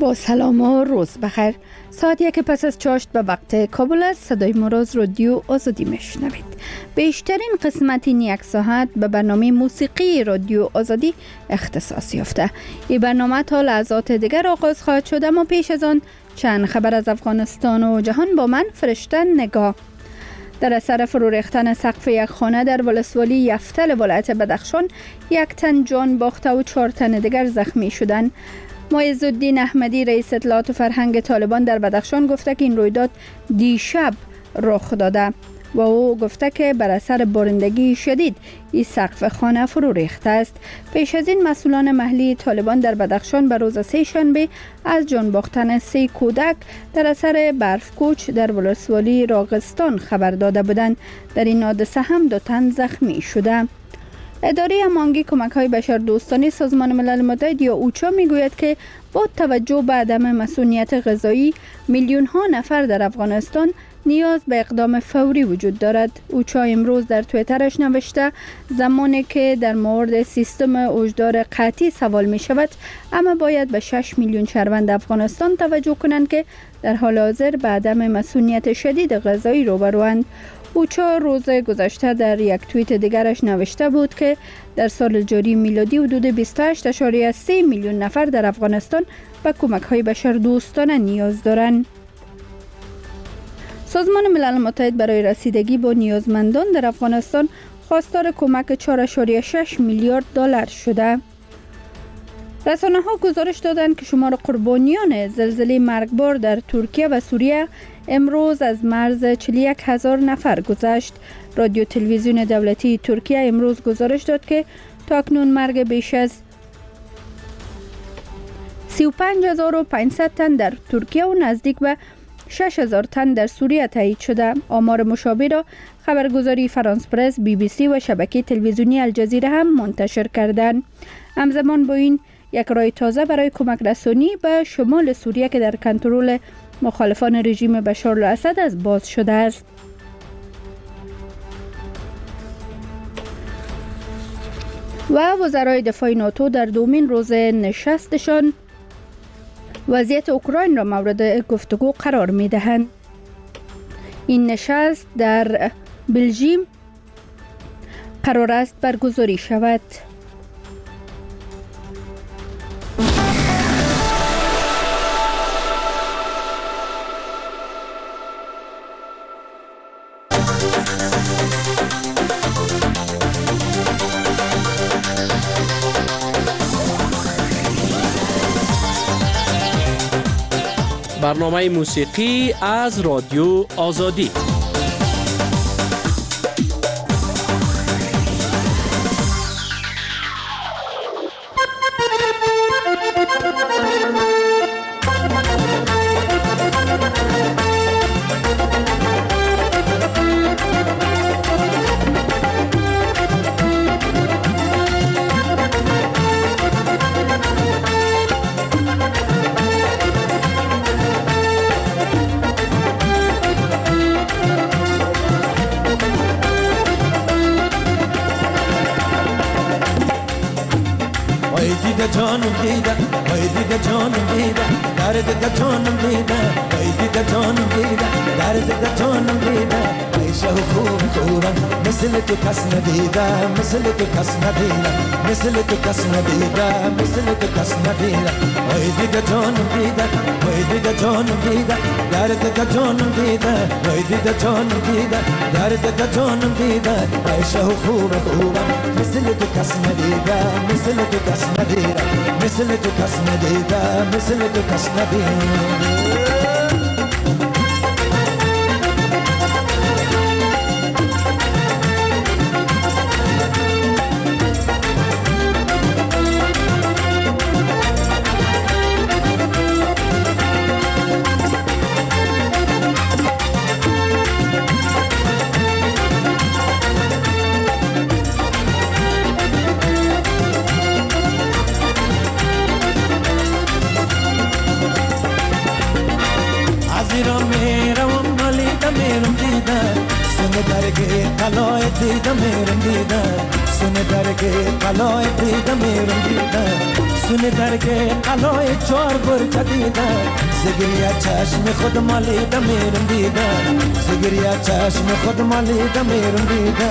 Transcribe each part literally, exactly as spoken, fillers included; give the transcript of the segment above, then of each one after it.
با سلام و روز بخیر. ساعت یک پس از چاشت به وقت کابل است. صدای مراز رادیو آزادی میشنوید. بیشترین قسمت این یک ساعت به برنامه موسیقی رادیو آزادی اختصاص یافته. این برنامه تا لحظات دیگر آغاز خواهد شد، اما پیش از آن چند خبر از افغانستان و جهان با من فرشته نگاه. در اثر فرو ریختن سقف یک خانه در ولسوالی یفتل ولایت بدخشان یک تن جان باخته و چهار تن دیگر زخمی شدند. معز الدین احمدی رئیس اطلاعات و فرهنگ طالبان در بدخشان گفته که این رویداد دیشب رخ داده و او گفته که بر اثر بارندگی شدید این سقف خانه فرو ریخته است. پیش از این مسئولان محلی طالبان در بدخشان به روز سه شنبه از جان باختن سه کودک در اثر برف کوچ در ولسوالی راغستان خبر داده بودند. در این حادثه هم دو تن زخمی شده. اداره هماهنگی کمک‌های بشردوستانه سازمان ملل متحد یا اوچا میگوید که با توجه به عدم مسئولیت غذایی میلیون‌ها نفر در افغانستان نیاز به اقدام فوری وجود دارد. اوچا امروز در توییترش نوشته زمانی که در مورد سیستم هشدار قطعی سوال می شود، اما باید به شش میلیون شهروند افغانستان توجه کنند که در حال حاضر به عدم مسئولیت شدید غذایی روبروند. اوچا روز گذشته در یک توییت دیگرش نوشته بود که در سال جاری میلادی حدود بیست و هشت ممیز سه میلیون نفر در افغانستان به کمک‌های بشردوستانه نیاز دارند. سازمان ملل متحد برای رسیدگی با نیازمندان در افغانستان خواستار کمک چهار ممیز شش میلیارد دلار شده. رسانه‌ها گزارش دادند که شمار قربانیان زلزله مرگبار در ترکیه و سوریه امروز از مرز چهل و یک هزار نفر گذشت. رادیو تلویزیون دولتی ترکیه امروز گزارش داد که تاکنون مرگ بیش از سی و پنج هزار و پانصد تن در ترکیه و نزدیک به شش هزار تن در سوریه تایید شده. آمار مشابه را خبرگزاری فرانس پرس، بی بی سی و شبکه تلویزیونی الجزیره هم منتشر کردند. همزمان با این یک راه تازه برای کمک رسانی به شمال سوریه که در کنترل مخالفان رژیم بشار الاسد از باز شده است. و وزرای دفاع ناتو در دومین روز نشستشان وضعیت اوکراین را مورد گفتگو قرار می دهند. این نشست در بلژیم قرار است برگزاری شود. برنامه موسیقی از رادیو آزادی. جانم دیده وای دیده جانم دیده درد ده جانم دیده وای دیده جانم دیده درد ده جانم دیده عیشه و خوب خوبم مثل تو کس ندیده مثل تو کس ندیده مثل تو کس ندیده مثل تو کس ندیده وای دیده جانم دیده وای دیده جانم دیده درد ده جانم دیده وای دیده جانم دیده درد ده جانم دیده عیشه و خوب خوبم مثل تو کس ندیده مثل تو کس ندیده مثل تو کس ندیده مثل تو کس ندیده. دیدم میرم دیدم सुने दर के कलोए दीदा मेरम दीदा सुने दर के कलोए चोर बुरचा दीदा जिगरिया चश्म खुद मालीदा मेरम दीदा जिगरिया चश्म खुद मालीदा मेरम दीदा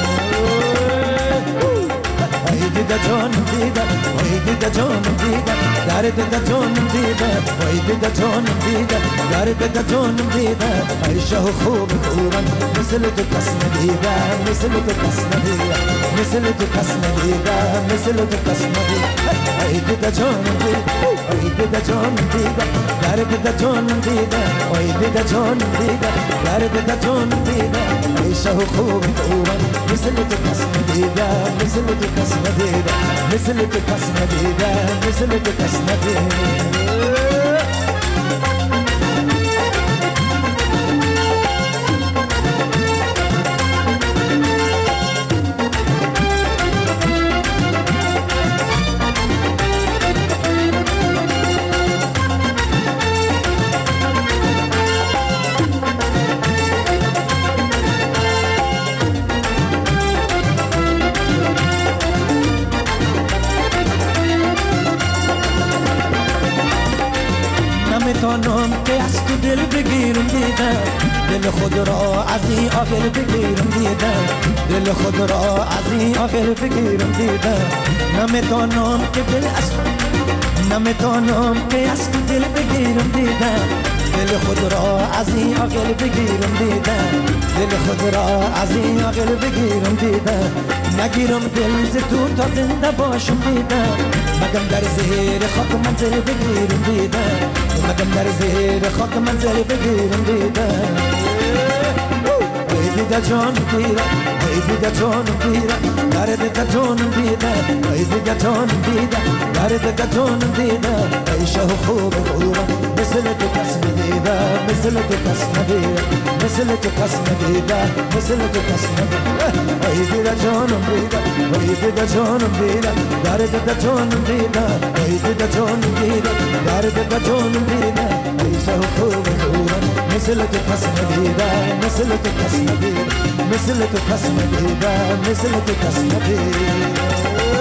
ओए दीदा जोन दीदा ओए दीदा जोन दीदा दार दीदा जोन दीदा ओए दीदा जोन दीदा दार दीदा जोन दीदा ऐशा खूब खूबन مثل تو کس ندیده مثل تو کس ندیده مثل تو کس ندیده مثل تو کس ندیده ای دیده جان دیده ای دیده جان دیده در دیده جان دیده ای دیده جان دیده در دیده جان دیده ایشه خوب خوبن مثل تو کس ندیده مثل تو کس ندیده مثل تو کس ندیده مثل تو کس ندیده نمیتونم که از تو دل بگیرم دیدم دل خود را از این آخر بگیرم دیدم دل خود را از این آخر بگیرم دیدم نمیتونم که دل از نمیتونم که از تو دل بگیرم دیدم دل خود را از این آخر بگیرم دیدم دل خود را از این آخر بگیرم دیدم نگیرم دل ز تو تا زنده باشم دیدم مگم در زیر خاک منزل بگیرم دیدم مگم در زیر خاک منزل بگیرم دیدم ای دیده جان دیدم ای دیده جان دیدم در دیده جان دیدم ای دیده جان دیدم در دیده جان دیدم ای شه خوب خوبم مثل تو کس ندیدم مثل تو کس ندیدم مثل تو کس ندیدم مثل تو کس ندیدم ای دیده جان دیدم ای دیده جان دیدم در دیده جان دیدم ای دیده جان دیدم در دیده جان دیدم ای شه خوب خوبم مثل تو کس ندیدم مثل تو کس ندیدم مثل تو کس ندیدم مثل تو کس ندیدم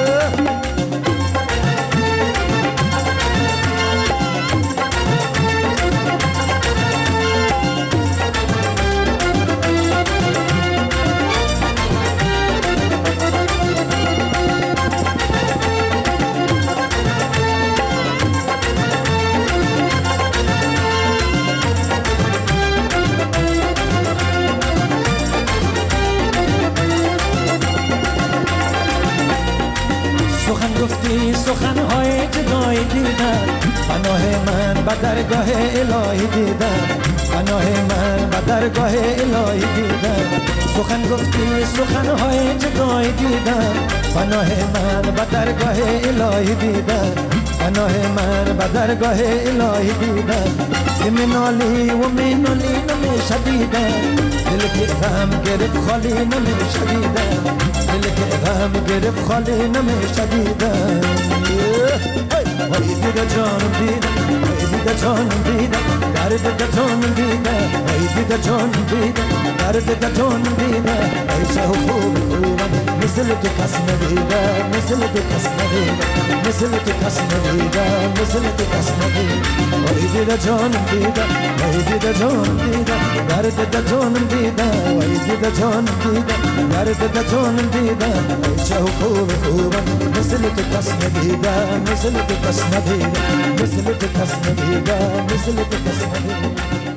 سخنهای جدایی دیدم پناه من به درگاه الهی دیدم پناه من به درگاه الهی دیدم سخن گفتی سخنهای جدایی دیدم پناه من به درگاه الهی دیدم پناه من به درگاه الهی دیدم که منالی و منالی نمیشه دیدم دل که غم گرفت خالی نمیشه دیدم دل که غم گرفت خالی نمیشه دیدم ای دیده جانم دیدم ای دیده جانم دیدم در دیده جانم دیدم ای دیده جانم دیدم در دیده جانم دیدم ای شه خوب خوبم مثل تو کس ندیدم مثل تو کس ندیدم مثل تو کس ندیدم مثل تو کس ندیدم ای دیده جانم دیدم ای دیده جانم دیدم در دیده جانم دیدم ای دیده جانم دیدم در دیده جانم دیدم ای شه خوب خوبم مثل تو کس ندیدم مثل تو کس ندیدم مثل تو کس ندیدم مثل تو کس ندیدم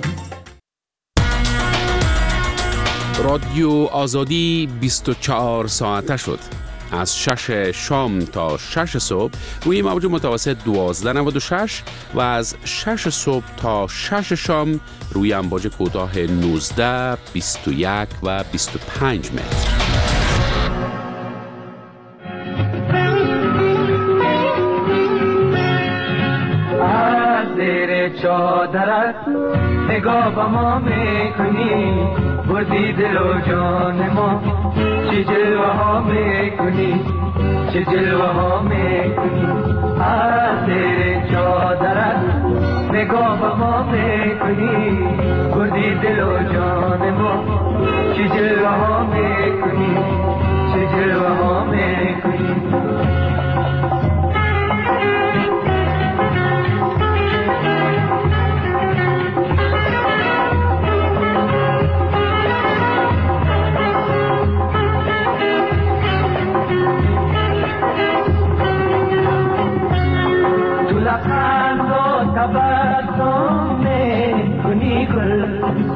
رادیو آزادی بیست و چهار ساعته شد. از شش شام تا شش صبح روی موج متوسط دوازده نود و شش و از شش صبح تا شش شام روی امواج کوتاه نوزده، بیست و یک و بیست و پنج متر. چادرت نگاه با ما میکنی بردی دل و جان ما چه جلوه ها میکنی چه جلوه ها میکنی از زیر چادرت نگاه با ما میکنی بردی دل و جان ما چه جلوه ها میکنی چه جلوه ها میکنی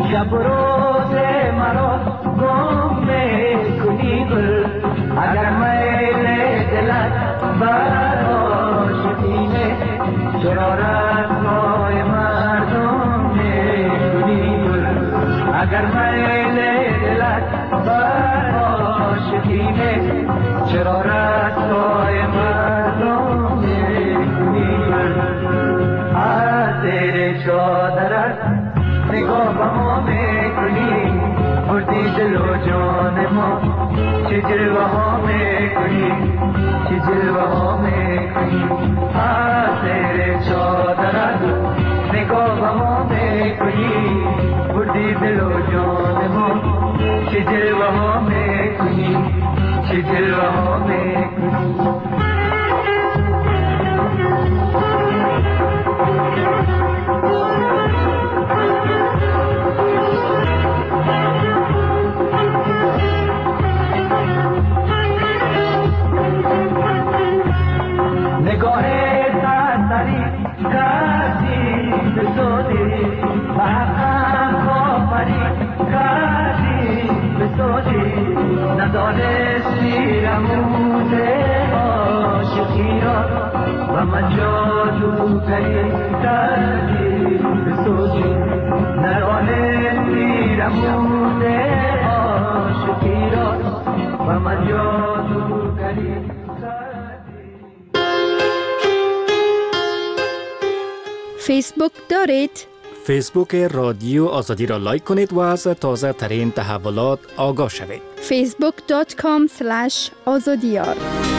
شب روز مرا گم میکنی گل اگر میل دلت بر آشتینه چرا رسوای مردم میکنی گل اگر میل دلت بر آشتینه چرا رسوای مردم میکنی گل از زیر چادرت نگاه با ما میکنی بردی دل و جان ما چه جلوه ها میکنی چه جلوه ها میکنی از زیر چادرت نگاه با ما میکنی بردی دل و جان ما چه جلوه ها میکنی چه جلوه ها میکنی نگاه سرسری کردی به سودی بحقم کافری کردی به سودی ندانستی رموز عاشقی را و من جادوگری کردی به سودی ندانستی رموز عاشقی را و من جادوگری فیسبوک دارید؟ فیسبوک رادیو آزادی را لایک کنید و از تازه ترین تحولات آگاه شوید. فیسبوک دات کام سلش آزادیار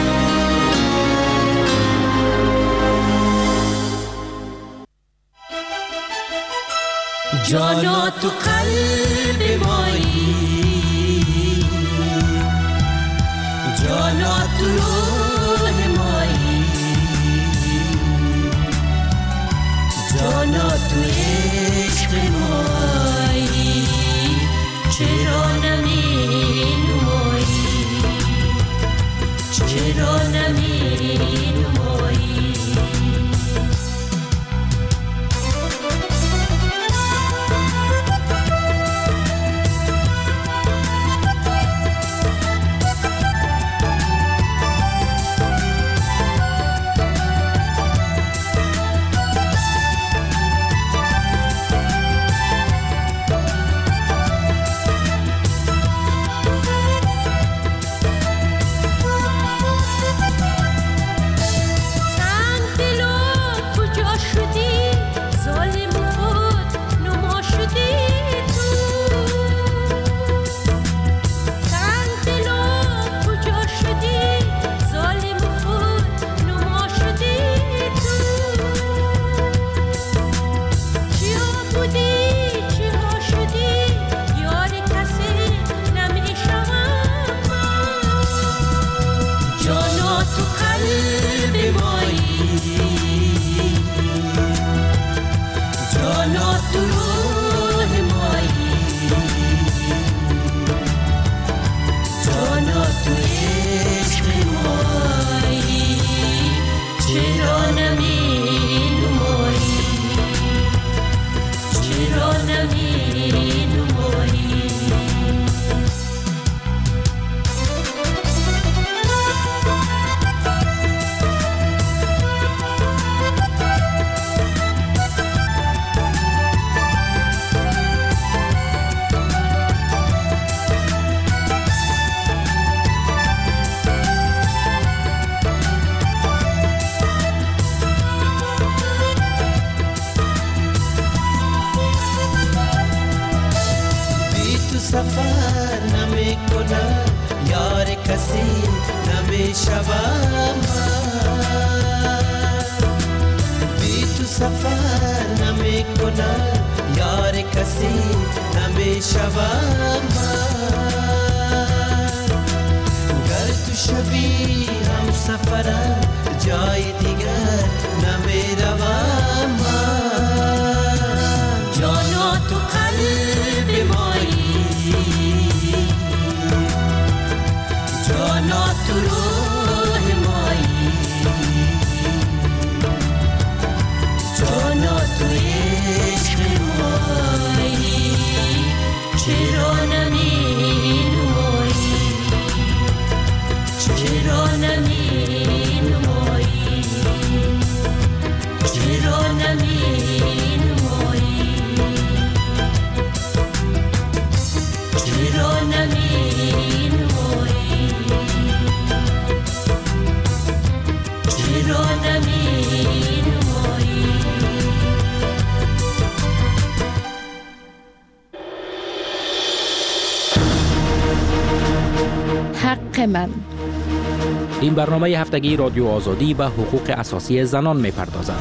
جانا تو قلب مایی جانا تو روح مایی جانا تو عشق مایی چرا نمی نمایی چرا نمی نمایی سفر نمی کنم یار کسی نمی شوم بی تو سفر نمی کنم یار کسی نمی شوم گر تو شبی هم سفرم جای دیگر نمی روم جانا تو قلب مایی جانا تو روح مایی جانا تو عشق مایی چرا نمی نمایی چرا نمی نمایی چرا نمی نمایی چرا نمی نمایی چرا نمی نمایی حق من. این برنامه هفتگی رادیو آزادی به حقوق اساسی زنان می‌پردازد.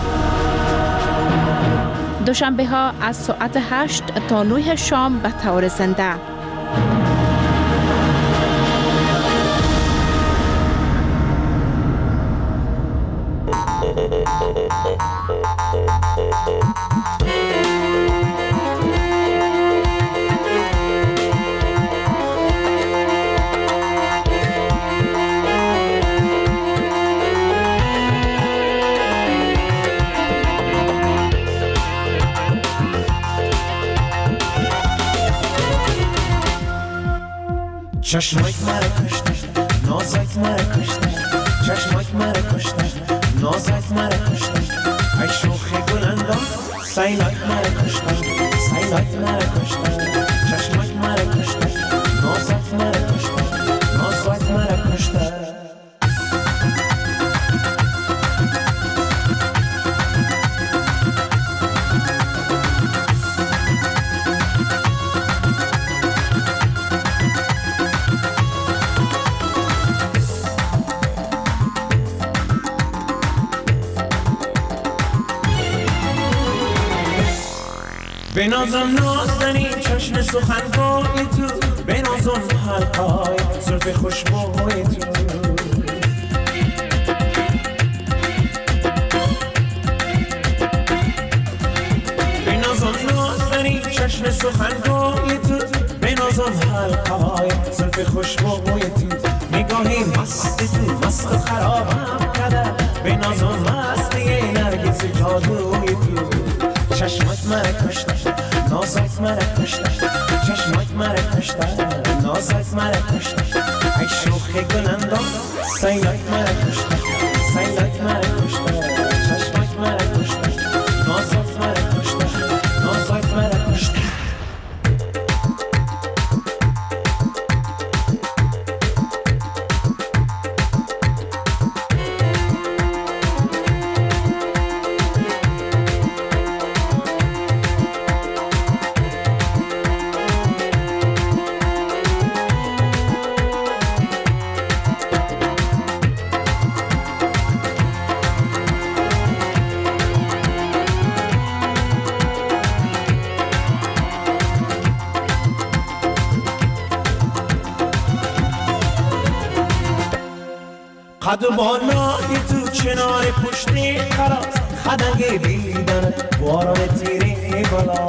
دوشنبه ها از ساعت هشت تا نه شام به طور زنده. چشمایت مرا کشته نازت مرا کشته چشمایت مرا کشته نازت مرا کشته ای شوخ گلندام سیلایت مرا کشته سیلایت مرا کشته چشمایت مرا کشته نازت مرا کشته نازت مرا کشته بنازم نازنی چشم سخنگوی تو بنازم حلقای زلف خوشبوی تو بنازم نازنی چشم سخنگوی تو بنازم حلقای زلف خوشبوی تو نگاهی مست تو مست و خرابم کرده بنازم مستی نرگس جادوی تو چشمات مرا کشته نازت مرا کشته چشمات مرا کشته نازت مرا کشته ای شوخ گلندام سیلایت مرا کشته سیلایت مرا کشته چشمات مرا کشته نازت مرا کشته نازت مرا کشته قد و بالای تو چنار پشتی خراز خدنگ بیدن باران تیری بالا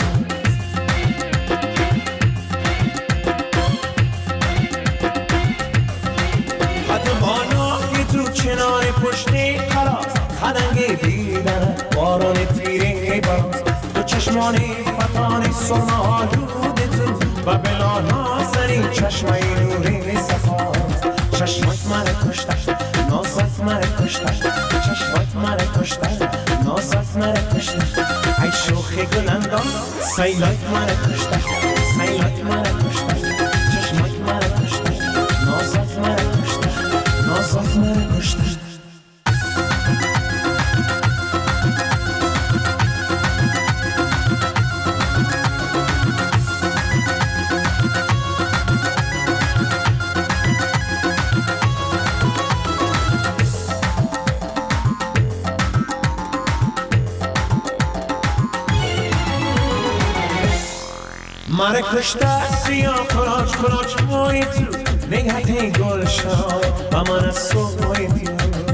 قد و بالای تو چنار پشتی خراز خدنگ بیدن باران تیری بالا تو چشمانی فتانی سرم آلود تو و بلا نازنی چشمای نوری صفا چشمات مرا کشته نازت مرا کشته چشمات مرا کشته نازت مرا کشته ای شوخ گلندام سیلایت مرا کشته سیلایت مرا کشته چشمات مرا کشته نازت مرا کشته نازت مرا کشته مرا کشته سیاه کلاچ کلاچ موی تو نگهت گل شای و من از سوی تو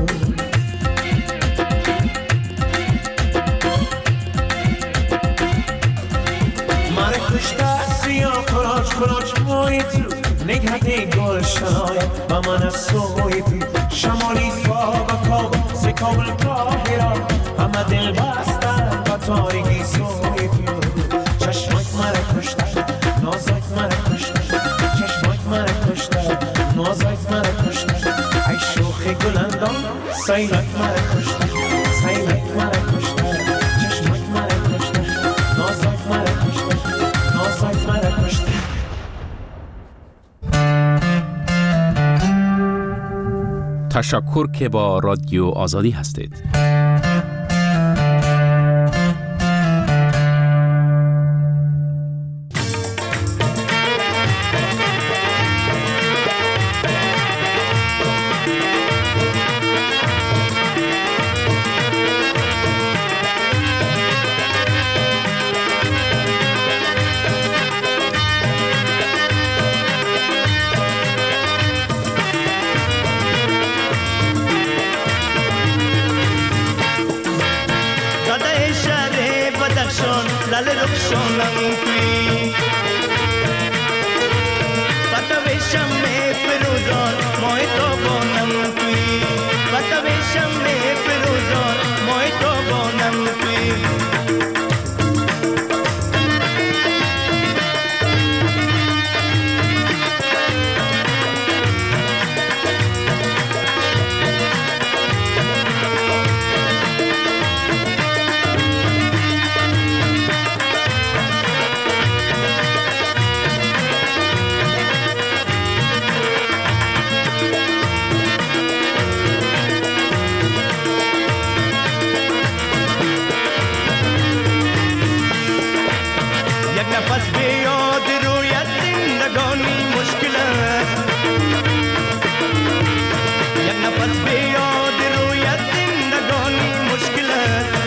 مرا کشته سیاه کلاچ کلاچ موی تو نگهت گل شای و من از سوی تو شمالی فا و کاب ز کابل قاهره همه دل بستن و تاریکی سوی تو چشمات مرا کشته نازت شاخ گلندان سینک مرا کشته سینک مرا کشته چشمک مرا کشته نازک مرا کشته نازک مرا کشته. تشکر که با رادیو آزادی هستید. Dale rukshonam kui Patavesham me firuzon moi to bonam kui Patavesham me firuzon moi to bonam kui نفس بیاد رویت زندگانی مشکل است یک نفس بیاد رویت زندگانی مشکل است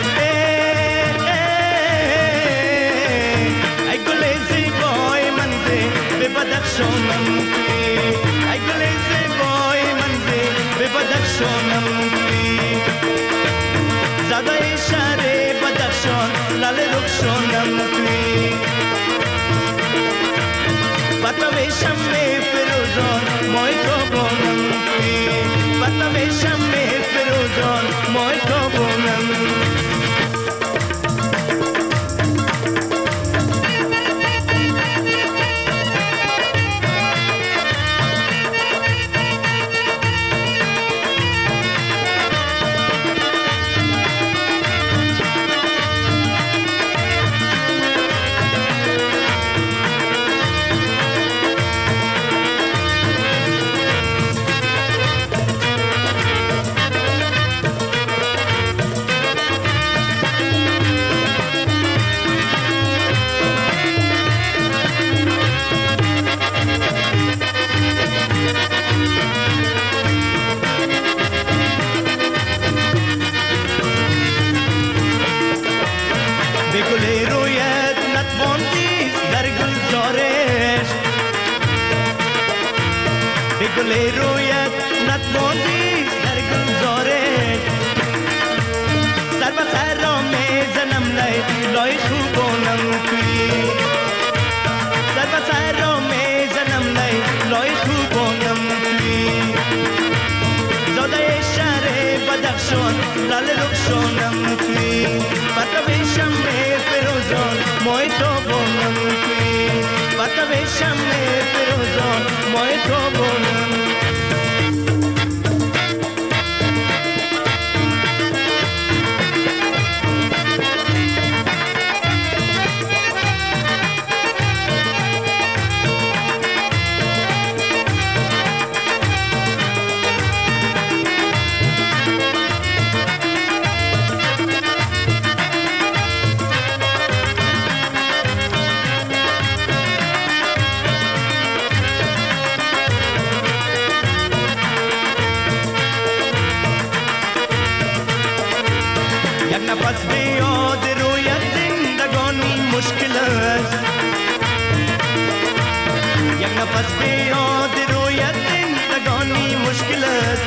ای گل زیبای منزه به بدخشانم توی ای گل زیبای منزه به بدخشانم توی زده شهر بدخشان لال رخشانم توی Patavesham me firuzon moi to bonam kui Patavesham me firuzon moi to bonam گل رویت نتوانیست در گلزارت سر به سر را میزنم لای لای خوبانم توی سر به سر را میزنم لای لای خوبانم توی زاده شهر بدخشان لال رخشانم توی پتوشم فروزان مای تابانم توی پتوشم فروزان مای تابانم نفس بیاد رویت زندگانی مشکل است یک نفس بیاد رویت زندگانی مشکل است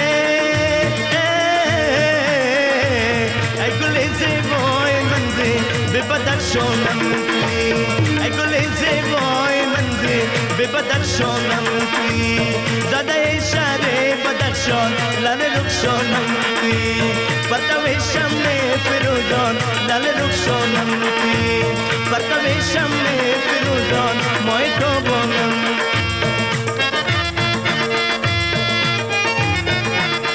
ای گل زیبای منزه به بدخشانم توی ای گل زیبای منزه به بدخشانم توی زده شهر بدخشان لال رخشانم توی پتوشم فروزان لال رخشانم توی پتوشم فروزان مای تابانم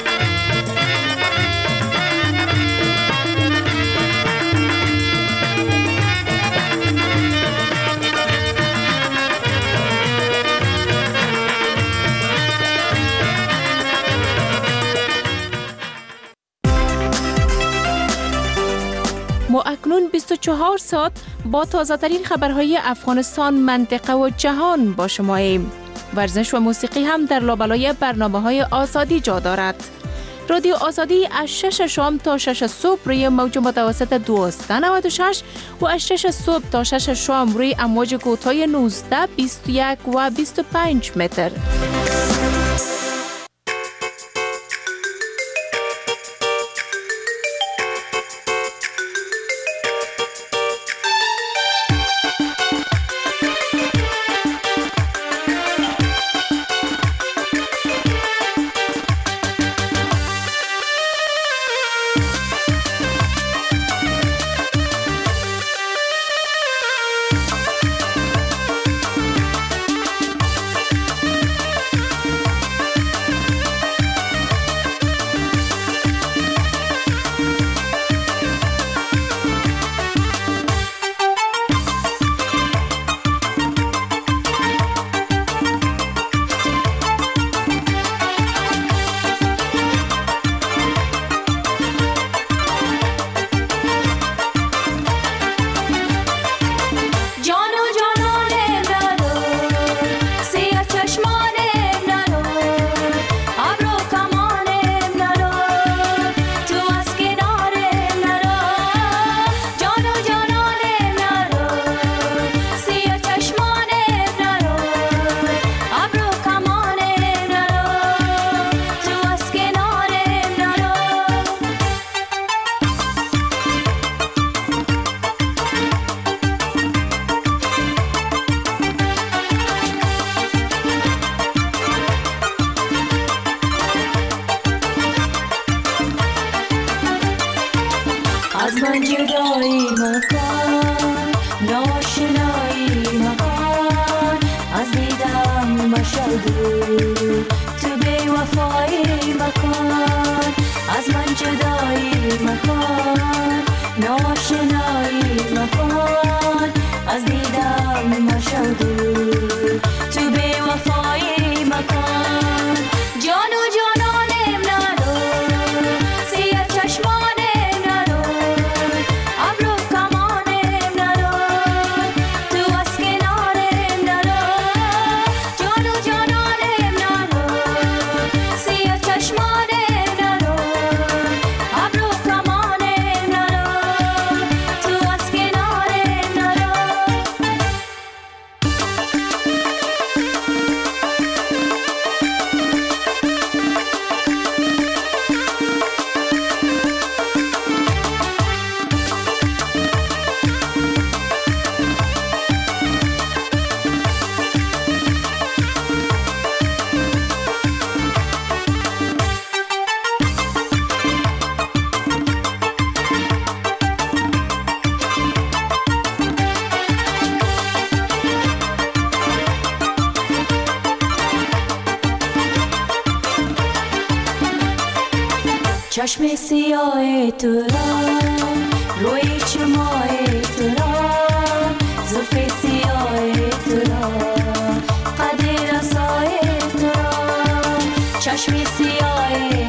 اکنون بیست و چهار ساعت با تازه ترین خبرهای افغانستان، منطقه و جهان با شماییم. ورزش و موسیقی هم در لابلای برنامه‌های آزادی جا دارد. رادیو آزادی از شش شام تا شش صبح روی موج متوسط دویست و نود و شش و از شش صبح تا شش شام روی امواج کوتاه نوزده، بیست و یک و بیست و پنج متر. چشم سیاه تو را روی چمای تو را زلف سیاه تو را قد رسای تو را چشم سیاه